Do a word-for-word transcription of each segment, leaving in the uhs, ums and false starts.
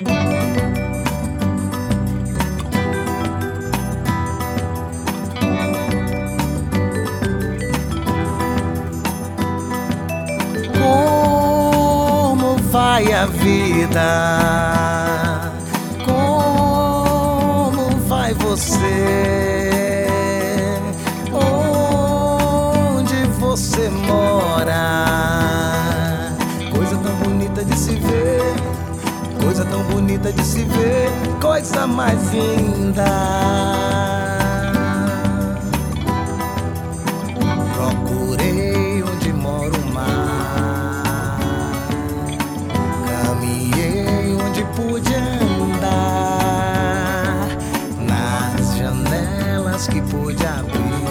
Como vai a vida? Como vai você? Onde você mora? Coisa tão bonita de se ver, coisa tão bonita de se ver, coisa mais linda. Procurei onde mora o mar, caminhei onde pude andar, nas janelas que pude abrir,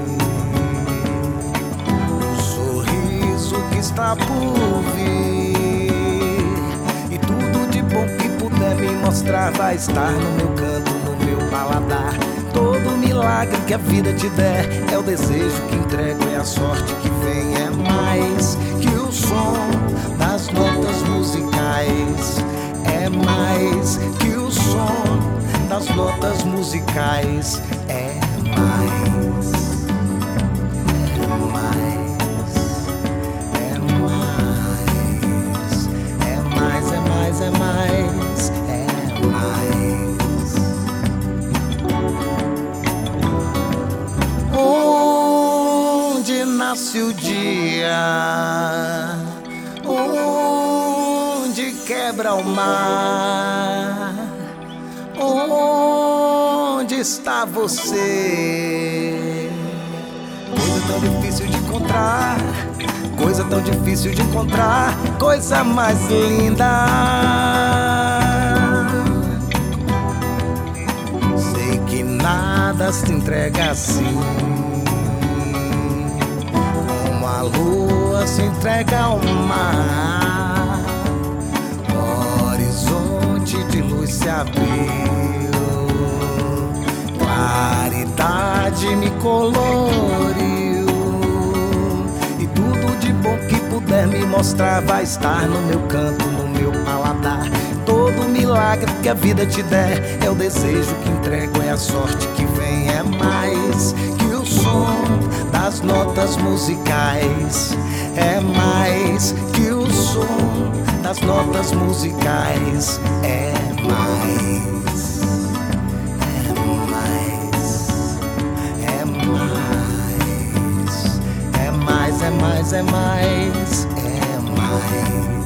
o sorriso que está por vir, e tudo de bom que puder me mostrar vai estar no meu canto, no meu paladar. Todo milagre que a vida te der é o desejo que entrego, é a sorte que vem, é mais que o som das notas musicais, é mais que o som das notas musicais, é mais, é mais, é mais, é mais, é mais, é mais, é mais. Onde nasce o dia, onde quebra o mar, onde está você? Coisa tão difícil de encontrar, coisa tão difícil de encontrar, coisa mais linda. Sei que nada se entrega assim, como a lua se entrega ao mar. O horizonte de luz se abriu, claridade me coloriu, e tudo de bom que puder me mostrar vai estar no meu canto, no meu paladar. Todo milagre que a vida te der é o desejo que entrego, é a sorte que vem, é mais que o som das notas musicais, é mais que o som das notas musicais, é mais, é mais, é mais, é mais, é mais, é mais, é mais.